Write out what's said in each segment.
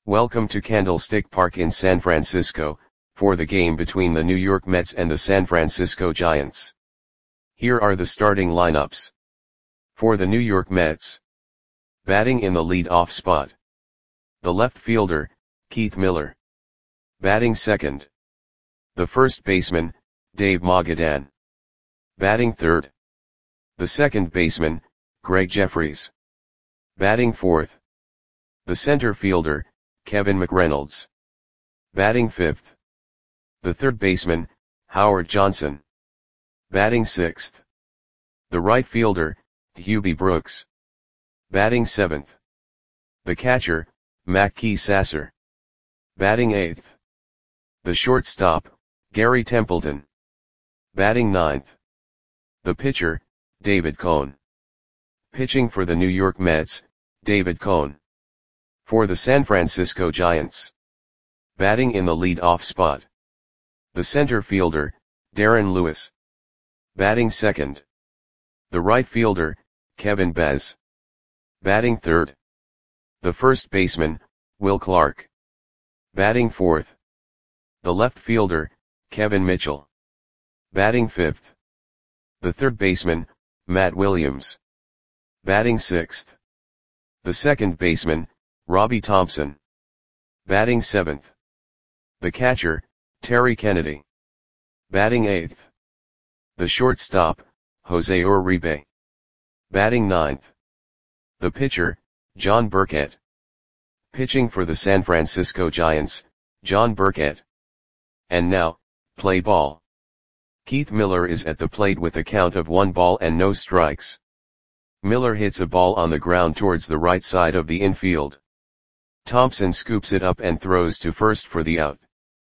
Welcome to Candlestick Park in San Francisco, for the game between the New York Mets and the San Francisco Giants. Here are the starting lineups. For the New York Mets. Batting in the lead-off spot. The left fielder, Keith Miller. Batting second. The first baseman, Dave Mogadan. Batting third. The second baseman, Greg Jefferies. Batting fourth. The center fielder, Kevin McReynolds. Batting fifth. The third baseman, Howard Johnson. Batting sixth. The right fielder, Hubie Brooks. Batting seventh. The catcher, Mackey Sasser. Batting eighth. The shortstop, Gary Templeton. Batting ninth. The pitcher, David Cone. Pitching for the New York Mets, David Cone. For the San Francisco Giants. Batting in the lead-off spot. The center fielder, Darren Lewis. Batting second. The right fielder, Kevin Bez. Batting third. The first baseman, Will Clark. Batting fourth. The left fielder, Kevin Mitchell. Batting fifth. The third baseman, Matt Williams. Batting sixth. The second baseman, Robbie Thompson. Batting seventh. The catcher, Terry Kennedy. Batting eighth. The shortstop, Jose Uribe. Batting ninth. The pitcher, John Burkett. Pitching for the San Francisco Giants, John Burkett. And now, play ball. Keith Miller is at the plate with a count of 1 ball and no strikes. Miller hits a ball on the ground towards the right side of the infield. Thompson scoops it up and throws to first for the out.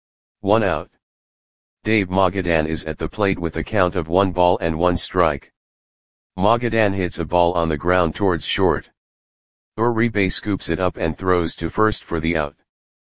1 out. Dave Mogadan is at the plate with a count of 1 ball and 1 strike. Mogadan hits a ball on the ground towards short. Uribe scoops it up and throws to first for the out.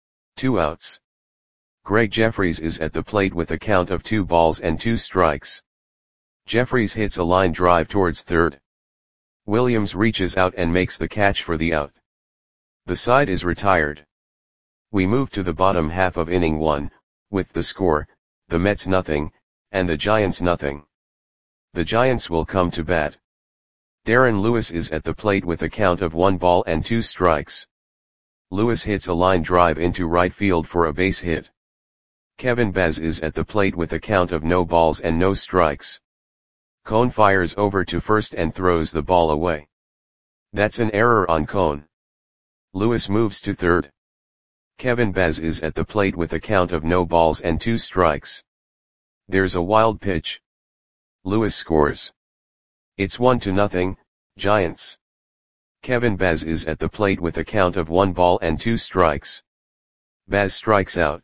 2 outs. Greg Jefferies is at the plate with a count of 2 balls and 2 strikes. Jefferies hits a line drive towards third. Williams reaches out and makes the catch for the out. The side is retired. We move to the bottom half of inning 1, with the score, the Mets nothing, and the Giants nothing. The Giants will come to bat. Darren Lewis is at the plate with a count of 1 ball and 2 strikes. Lewis hits a line drive into right field for a base hit. Kevin Bez is at the plate with a count of no balls and no strikes. Cone fires over to first and throws the ball away. That's an error on Cone. Lewis moves to third. Kevin Bez is at the plate with a count of no balls and 2 strikes. There's a wild pitch. Lewis scores. It's 1-0, Giants. Kevin Bez is at the plate with a count of 1 ball and 2 strikes. Bez strikes out.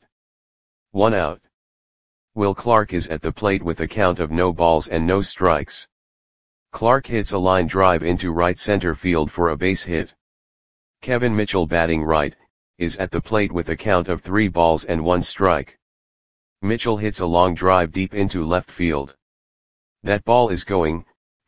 1 out. Will Clark is at the plate with a count of no balls and no strikes. Clark hits a line drive into right center field for a base hit. Kevin Mitchell, batting right, is at the plate with a count of 3 balls and 1 strike. Mitchell hits a long drive deep into left field. That ball is gone.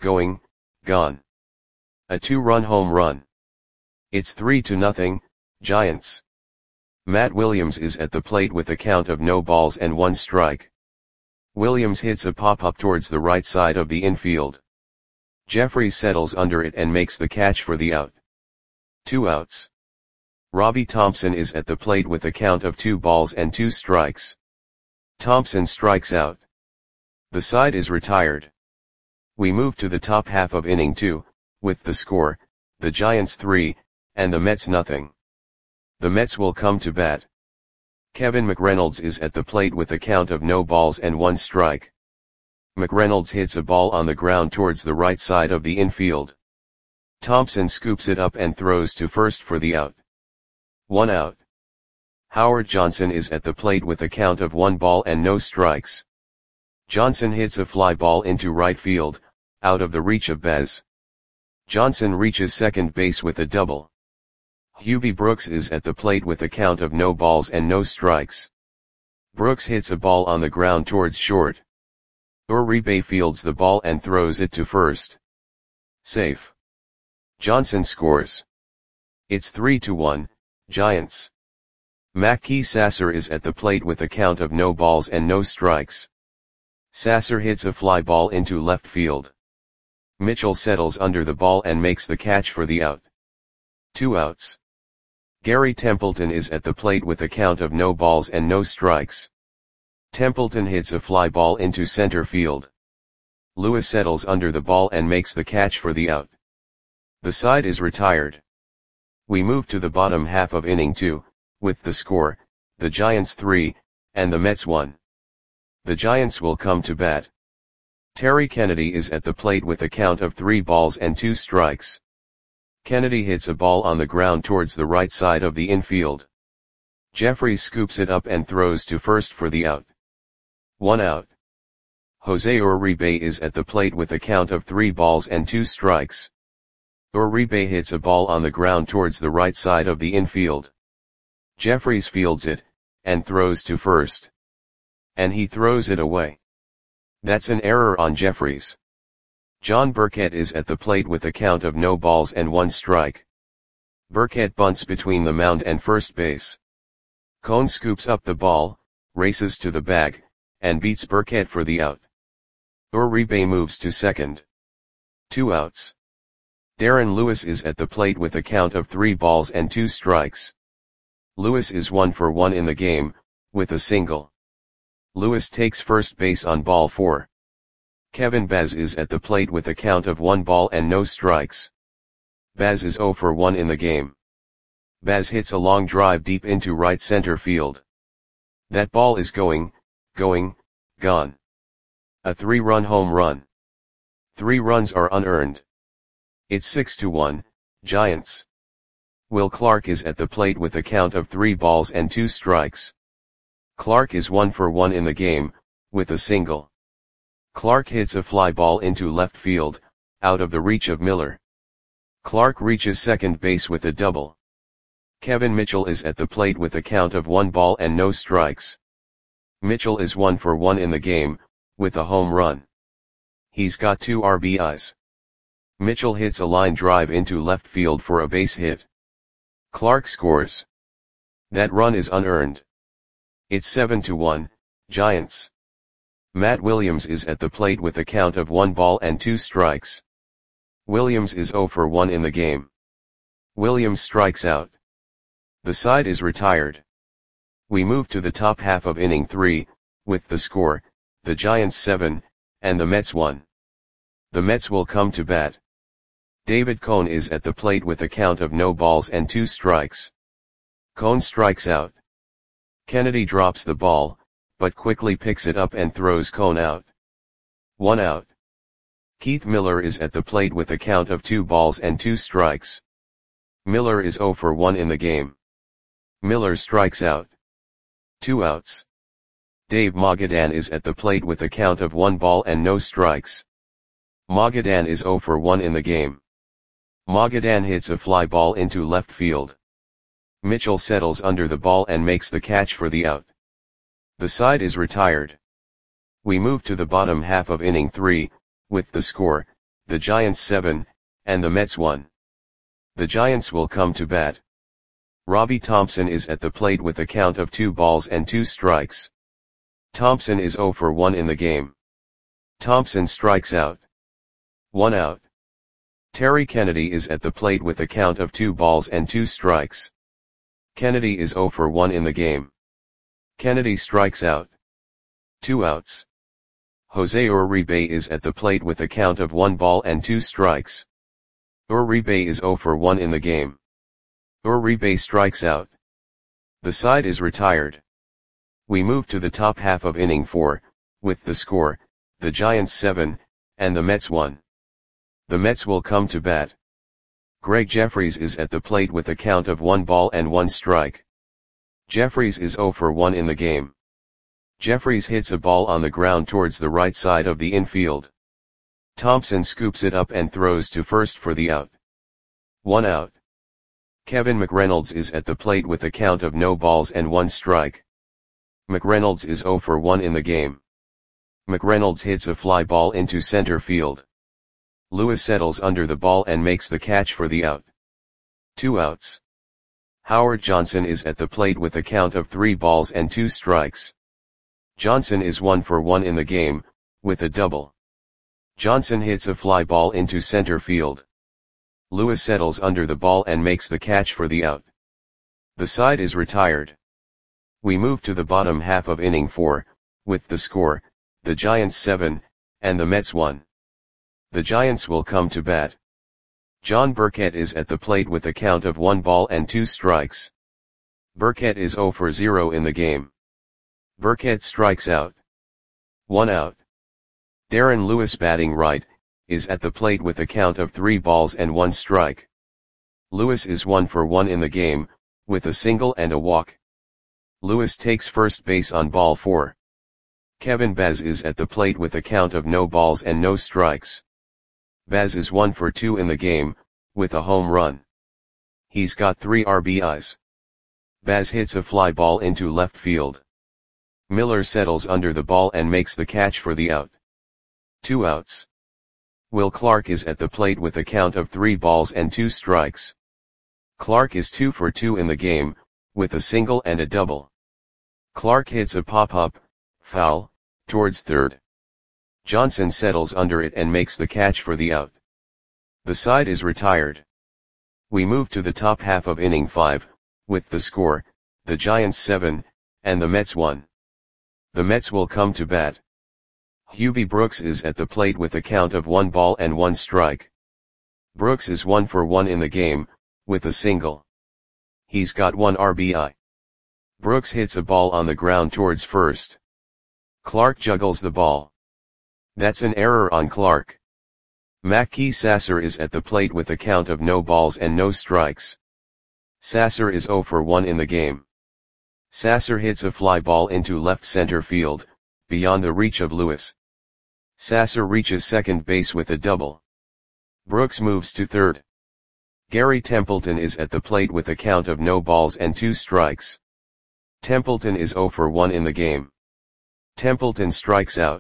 A 2-run home run. It's 3-0, Giants. Matt Williams is at the plate with a count of no balls and 1 strike. Williams hits a pop-up towards the right side of the infield. Jefferies settles under it and makes the catch for the out. 2 outs. Robbie Thompson is at the plate with a count of 2 balls and 2 strikes. Thompson strikes out. The side is retired. We move to the top half of inning 2, with the score, the Giants 3, and the Mets nothing. The Mets will come to bat. Kevin McReynolds is at the plate with a count of no balls and 1 strike. McReynolds hits a ball on the ground towards the right side of the infield. Thompson scoops it up and throws to first for the out. 1 out. Howard Johnson is at the plate with a count of 1 ball and no strikes. Johnson hits a fly ball into right field, out of the reach of Bez. Johnson reaches second base with a double. Hubie Brooks is at the plate with a count of no balls and no strikes. Brooks hits a ball on the ground towards short. Uribe fields the ball and throws it to first. Safe. Johnson scores. It's 3-1, Giants. Mackey Sasser is at the plate with a count of no balls and no strikes. Sasser hits a fly ball into left field. Mitchell settles under the ball and makes the catch for the out. 2 outs. Gary Templeton is at the plate with a count of no balls and no strikes. Templeton hits a fly ball into center field. Lewis settles under the ball and makes the catch for the out. The side is retired. We move to the bottom half of inning 2, with the score, the Giants 3, and the Mets 1. The Giants will come to bat. Terry Kennedy is at the plate with a count of 3 balls and 2 strikes. Kennedy hits a ball on the ground towards the right side of the infield. Jeffries scoops it up and throws to first for the out. 1 out. Jose Uribe is at the plate with a count of 3 balls and 2 strikes. Uribe hits a ball on the ground towards the right side of the infield. Jeffries fields it, and throws to first. And he throws it away. That's an error on Jeffries. John Burkett is at the plate with a count of no balls and 1 strike. Burkett bunts between the mound and first base. Cone scoops up the ball, races to the bag, and beats Burkett for the out. Uribe moves to second. 2 outs. Darren Lewis is at the plate with a count of 3 balls and 2 strikes. Lewis is 1 for 1 in the game, with a single. Lewis takes first base on ball 4. Kevin Baz is at the plate with a count of 1 ball and no strikes. Baz is 0 for 1 in the game. Baz hits a long drive deep into right center field. That ball is gone. A 3-run home run. 3 runs are unearned. It's 6-1, Giants. Will Clark is at the plate with a count of 3 balls and 2 strikes. Clark is 1 for 1 in the game, with a single. Clark hits a fly ball into left field, out of the reach of Miller. Clark reaches second base with a double. Kevin Mitchell is at the plate with a count of 1 ball and no strikes. Mitchell is 1 for 1 in the game, with a home run. He's got 2 RBIs. Mitchell hits a line drive into left field for a base hit. Clark scores. That run is unearned. It's 7-1, Giants. Matt Williams is at the plate with a count of 1 ball and 2 strikes. Williams is 0 for 1 in the game. Williams strikes out. The side is retired. We move to the top half of inning 3, with the score, the Giants 7, and the Mets 1. The Mets will come to bat. David Cone is at the plate with a count of no balls and 2 strikes. Cone strikes out. Kennedy drops the ball, but quickly picks it up and throws Cone out. 1 out. Keith Miller is at the plate with a count of 2 balls and 2 strikes. Miller is 0 for 1 in the game. Miller strikes out. 2 outs. Dave Magadan is at the plate with a count of 1 ball and no strikes. Magadan is 0 for 1 in the game. Magadan hits a fly ball into left field. Mitchell settles under the ball and makes the catch for the out. The side is retired. We move to the bottom half of inning 3, with the score, the Giants 7, and the Mets 1. The Giants will come to bat. Robbie Thompson is at the plate with a count of 2 balls and 2 strikes. Thompson is 0 for 1 in the game. Thompson strikes out. 1 out. Terry Kennedy is at the plate with a count of 2 balls and 2 strikes. Kennedy is 0 for 1 in the game. Kennedy strikes out. 2 outs. Jose Uribe is at the plate with a count of 1 ball and 2 strikes. Uribe is 0 for 1 in the game. Uribe strikes out. The side is retired. We move to the top half of inning 4, with the score, the Giants 7, and the Mets 1. The Mets will come to bat. Greg Jeffries is at the plate with a count of 1 ball and 1 strike. Jeffries is 0 for 1 in the game. Jeffries hits a ball on the ground towards the right side of the infield. Thompson scoops it up and throws to first for the out. 1 out. Kevin McReynolds is at the plate with a count of no balls and 1 strike. McReynolds is 0 for 1 in the game. McReynolds hits a fly ball into center field. Lewis settles under the ball and makes the catch for the out. 2 outs. Howard Johnson is at the plate with a count of 3 balls and 2 strikes. Johnson is 1 for 1 in the game, with a double. Johnson hits a fly ball into center field. Lewis settles under the ball and makes the catch for the out. The side is retired. We move to the bottom half of inning 4, with the score, the Giants 7, and the Mets 1. The Giants will come to bat. John Burkett is at the plate with a count of 1 ball and 2 strikes. Burkett is 0 for 0 in the game. Burkett strikes out. 1 out. Darren Lewis, batting right, is at the plate with a count of 3 balls and 1 strike. Lewis is 1 for 1 in the game, with a single and a walk. Lewis takes first base on ball 4. Kevin Baz is at the plate with a count of no balls and no strikes. Baz is 1 for 2 in the game, with a home run. He's got 3 RBIs. Baz hits a fly ball into left field. Miller settles under the ball and makes the catch for the out. 2 outs. Will Clark is at the plate with a count of 3 balls and 2 strikes. Clark is 2 for 2 in the game, with a single and a double. Clark hits a pop-up, foul, towards third. Johnson settles under it and makes the catch for the out. The side is retired. We move to the top half of inning 5, with the score, the Giants 7, and the Mets 1. The Mets will come to bat. Hubie Brooks is at the plate with a count of 1 ball and 1 strike. Brooks is 1 for 1 in the game, with a single. He's got 1 RBI. Brooks hits a ball on the ground towards first. Clark juggles the ball. That's an error on Clark. Mackey Sasser is at the plate with a count of no balls and no strikes. Sasser is 0 for 1 in the game. Sasser hits a fly ball into left center field, beyond the reach of Lewis. Sasser reaches second base with a double. Brooks moves to third. Gary Templeton is at the plate with a count of no balls and 2 strikes. Templeton is 0 for 1 in the game. Templeton strikes out.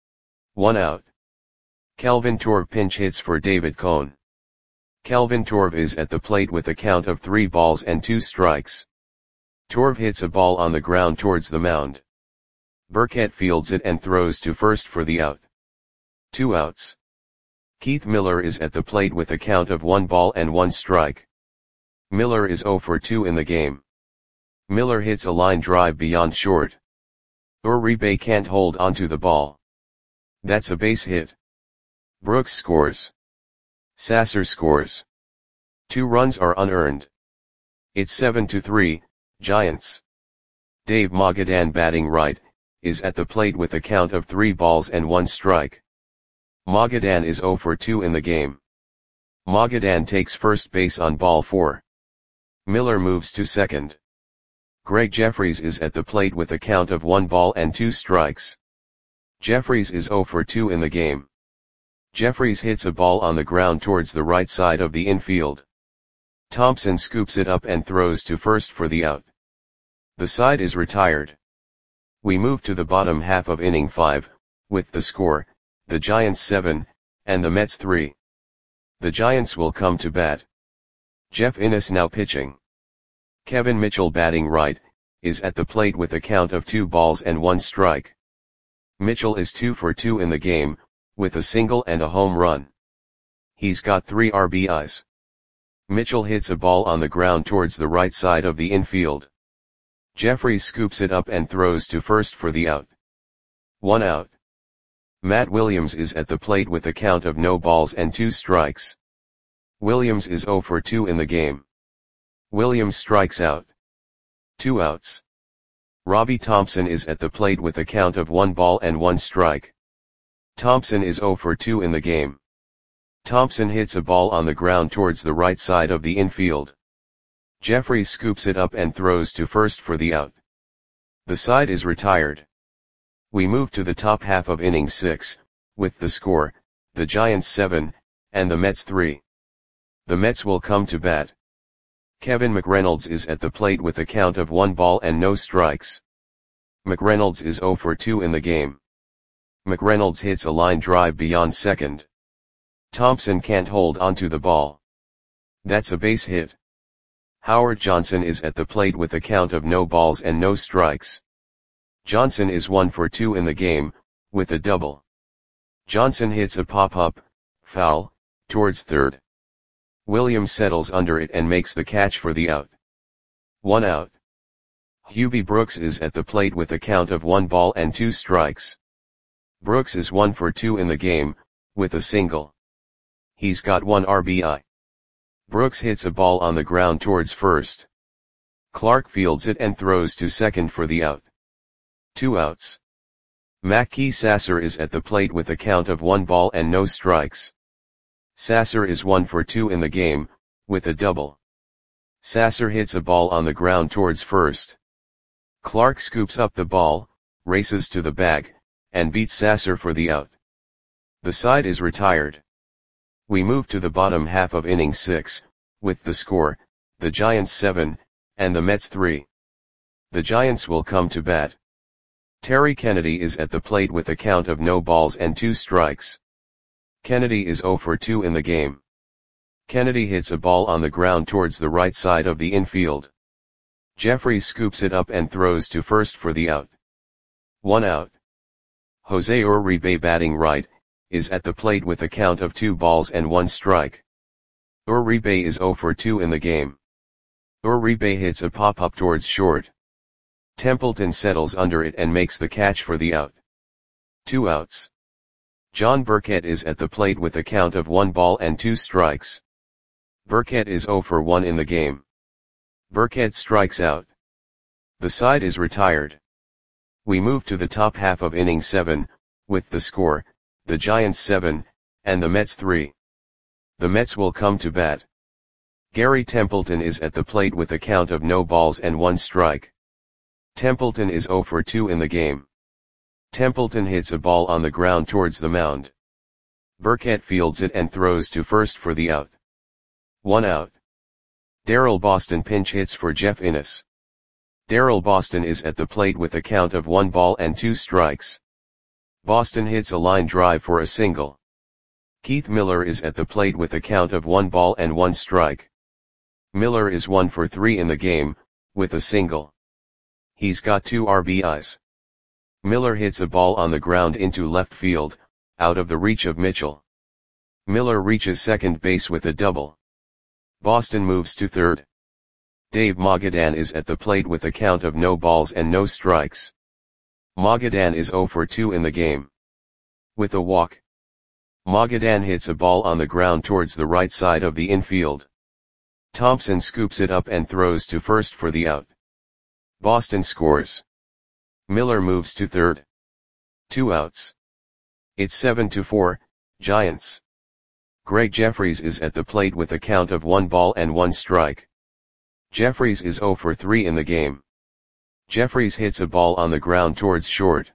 1 out. Kelvin Torv pinch hits for David Cone. Kelvin Torv is at the plate with a count of 3 balls and 2 strikes. Torv hits a ball on the ground towards the mound. Burkett fields it and throws to first for the out. 2 outs. Keith Miller is at the plate with a count of 1 ball and 1 strike. Miller is 0 for 2 in the game. Miller hits a line drive beyond short. Uribe can't hold onto the ball. That's a base hit. Brooks scores. Sasser scores. 2 runs are unearned. It's 7-3, Giants. Dave Magadan, batting right, is at the plate with a count of 3 balls and 1 strike. Magadan is 0 for 2 in the game. Magadan takes first base on ball 4. Miller moves to second. Greg Jeffries is at the plate with a count of 1 ball and 2 strikes. Jeffries is 0 for 2 in the game. Jeffries hits a ball on the ground towards the right side of the infield. Thompson scoops it up and throws to first for the out. The side is retired. We move to the bottom half of inning 5, with the score, the Giants 7, and the Mets 3. The Giants will come to bat. Jeff Innes now pitching. Kevin Mitchell, batting right, is at the plate with a count of 2 balls and 1 strike. Mitchell is 2 for 2 in the game, with a single and a home run. He's got 3 RBIs. Mitchell hits a ball on the ground towards the right side of the infield. Jeffries scoops it up and throws to first for the out. 1 out. Matt Williams is at the plate with a count of no balls and 2 strikes. Williams is 0 for 2 in the game. Williams strikes out. 2 outs. Robbie Thompson is at the plate with a count of 1 ball and 1 strike. Thompson is 0 for 2 in the game. Thompson hits a ball on the ground towards the right side of the infield. Jeffries scoops it up and throws to first for the out. The side is retired. We move to the top half of inning 6, with the score, the Giants 7, and the Mets 3. The Mets will come to bat. Kevin McReynolds is at the plate with a count of 1 ball and no strikes. McReynolds is 0 for 2 in the game. McReynolds hits a line drive beyond second. Thompson can't hold onto the ball. That's a base hit. Howard Johnson is at the plate with a count of no balls and no strikes. Johnson is 1 for 2 in the game, with a double. Johnson hits a pop-up, foul, towards third. Williams settles under it and makes the catch for the out. 1 out. Hubie Brooks is at the plate with a count of 1 ball and 2 strikes. Brooks is 1 for 2 in the game, with a single. He's got 1 RBI. Brooks hits a ball on the ground towards first. Clark fields it and throws to second for the out. 2 outs. Mackey Sasser is at the plate with a count of 1 ball and no strikes. Sasser is 1 for 2 in the game, with a double. Sasser hits a ball on the ground towards first. Clark scoops up the ball, races to the bag, and beats Sasser for the out. The side is retired. We move to the bottom half of inning 6, with the score, the Giants 7, and the Mets 3. The Giants will come to bat. Terry Kennedy is at the plate with a count of no balls and 2 strikes. Kennedy is 0 for 2 in the game. Kennedy hits a ball on the ground towards the right side of the infield. Jeffries scoops it up and throws to first for the out. 1 out. Jose Uribe, batting right, is at the plate with a count of 2 balls and 1 strike. Uribe is 0 for 2 in the game. Uribe hits a pop-up towards short. Templeton settles under it and makes the catch for the out. 2 outs. John Burkett is at the plate with a count of 1 ball and 2 strikes. Burkett is 0 for 1 in the game. Burkett strikes out. The side is retired. We move to the top half of inning 7, with the score, the Giants 7, and the Mets 3. The Mets will come to bat. Gary Templeton is at the plate with a count of no balls and 1 strike. Templeton is 0 for 2 in the game. Templeton hits a ball on the ground towards the mound. Burkett fields it and throws to first for the out. 1 out. Darryl Boston pinch hits for Jeff Innes. Darryl Boston is at the plate with a count of 1 ball and 2 strikes. Boston hits a line drive for a single. Keith Miller is at the plate with a count of 1 ball and 1 strike. Miller is 1 for 3 in the game, with a single. He's got 2 RBIs. Miller hits a ball on the ground into left field, out of the reach of Mitchell. Miller reaches second base with a double. Boston moves to third. Dave Magadan is at the plate with a count of no balls and no strikes. Magadan is 0 for 2 in the game. With a walk. Magadan hits a ball on the ground towards the right side of the infield. Thompson scoops it up and throws to first for the out. Boston scores. Miller moves to third. 2 outs. It's 7-4, Giants. Greg Jeffries is at the plate with a count of 1 ball and 1 strike. Jeffries is 0 for 3 in the game. Jeffries hits a ball on the ground towards short.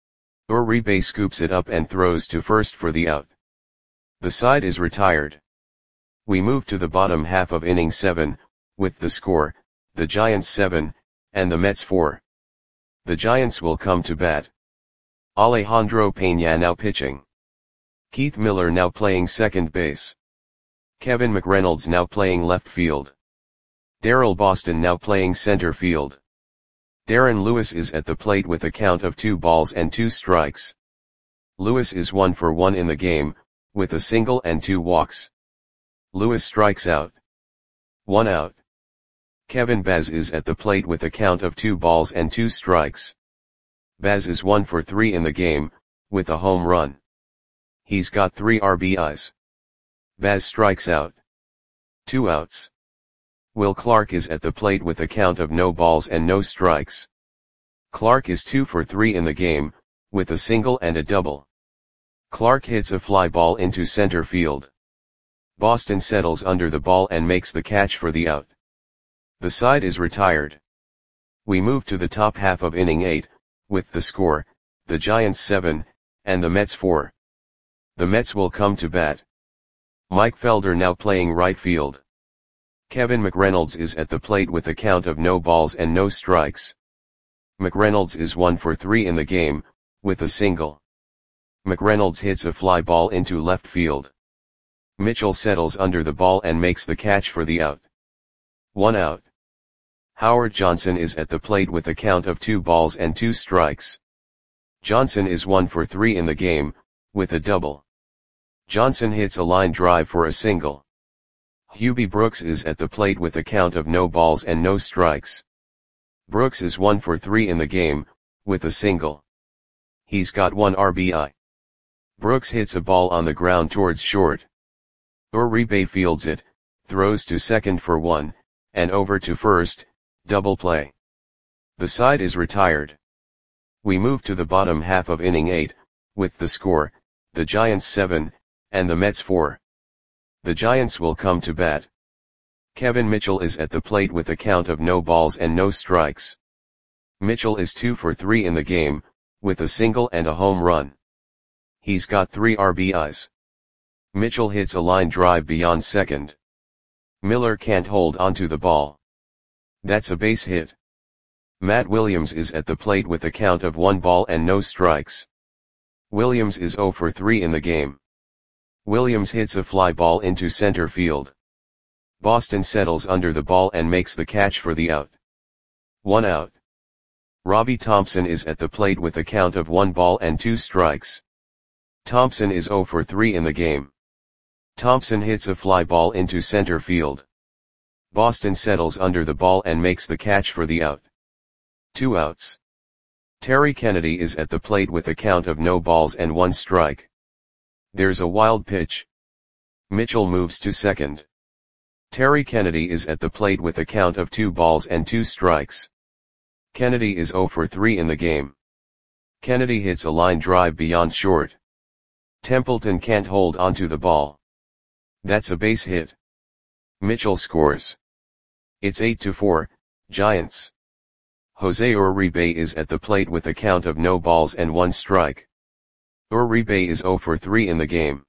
Uribe scoops it up and throws to first for the out. The side is retired. We move to the bottom half of inning 7, with the score, the Giants 7, and the Mets 4. The Giants will come to bat. Alejandro Peña now pitching. Keith Miller now playing second base. Kevin McReynolds now playing left field. Darryl Boston now playing center field. Darren Lewis is at the plate with a count of 2 balls and 2 strikes. Lewis is 1 for 1 in the game, with a single and 2 walks. Lewis strikes out. 1 out. Kevin Baz is at the plate with a count of 2 balls and 2 strikes. Baz is 1 for 3 in the game, with a home run. He's got 3 RBIs. Baz strikes out. 2 outs. Will Clark is at the plate with a count of no balls and no strikes. Clark is 2 for 3 in the game, with a single and a double. Clark hits a fly ball into center field. Boston settles under the ball and makes the catch for the out. The side is retired. We move to the top half of inning 8, with the score, the Giants 7, and the Mets 4. The Mets will come to bat. Mike Felder now playing right field. Kevin McReynolds is at the plate with a count of no balls and no strikes. McReynolds is 1 for 3 in the game, with a single. McReynolds hits a fly ball into left field. Mitchell settles under the ball and makes the catch for the out. 1 out. Howard Johnson is at the plate with a count of 2 balls and 2 strikes. Johnson is 1 for 3 in the game, with a double. Johnson hits a line drive for a single. Hubie Brooks is at the plate with a count of no balls and no strikes. Brooks is 1 for 3 in the game, with a single. He's got 1 RBI. Brooks hits a ball on the ground towards short. Uribe fields it, throws to second for 1, and over to first, double play. The side is retired. We move to the bottom half of inning 8, with the score, the Giants 7, and the Mets 4. The Giants will come to bat. Kevin Mitchell is at the plate with a count of no balls and no strikes. Mitchell is 2 for 3 in the game, with a single and a home run. He's got 3 RBIs. Mitchell hits a line drive beyond second. Miller can't hold onto the ball. That's a base hit. Matt Williams is at the plate with a count of 1 ball and no strikes. Williams is 0 for 3 in the game. Williams hits a fly ball into center field. Boston settles under the ball and makes the catch for the out. 1 out. Robbie Thompson is at the plate with a count of 1 ball and 2 strikes. Thompson is 0 for 3 in the game. Thompson hits a fly ball into center field. Boston settles under the ball and makes the catch for the out. 2 outs. Terry Kennedy is at the plate with a count of no balls and 1 strike. There's a wild pitch. Mitchell moves to second. Terry Kennedy is at the plate with a count of 2 balls and 2 strikes. Kennedy is 0 for 3 in the game. Kennedy hits a line drive beyond short. Templeton can't hold onto the ball. That's a base hit. Mitchell scores. It's 8-4, Giants. Jose Uribe is at the plate with a count of no balls and 1 strike. Uribe is 0 for 3 in the game.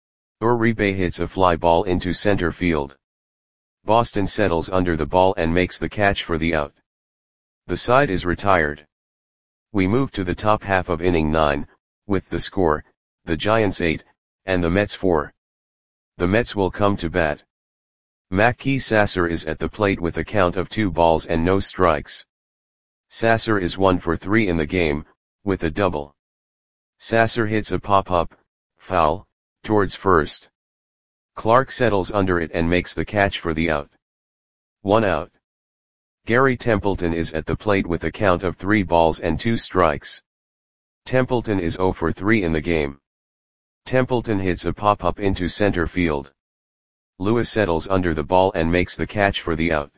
Uribe hits a fly ball into center field. Boston settles under the ball and makes the catch for the out. The side is retired. We move to the top half of inning 9, with the score, the Giants 8, and the Mets 4. The Mets will come to bat. Mackey Sasser is at the plate with a count of 2 balls and no strikes. Sasser is 1 for 3 in the game, with a double. Sasser hits a pop-up, foul, towards first. Clark settles under it and makes the catch for the out. 1 out. Gary Templeton is at the plate with a count of 3 balls and 2 strikes. Templeton is 0 for 3 in the game. Templeton hits a pop-up into center field. Lewis settles under the ball and makes the catch for the out.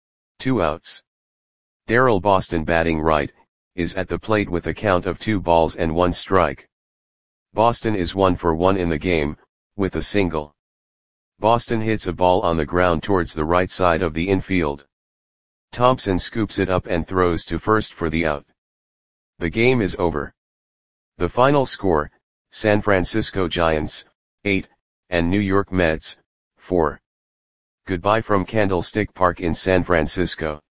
2 outs. Darryl Boston, batting right, is at the plate with a count of 2 balls and 1 strike. Boston is 1 for 1 in the game, with a single. Boston hits a ball on the ground towards the right side of the infield. Thompson scoops it up and throws to first for the out. The game is over. The final score, San Francisco Giants, 8, and New York Mets, 4. Goodbye from Candlestick Park in San Francisco.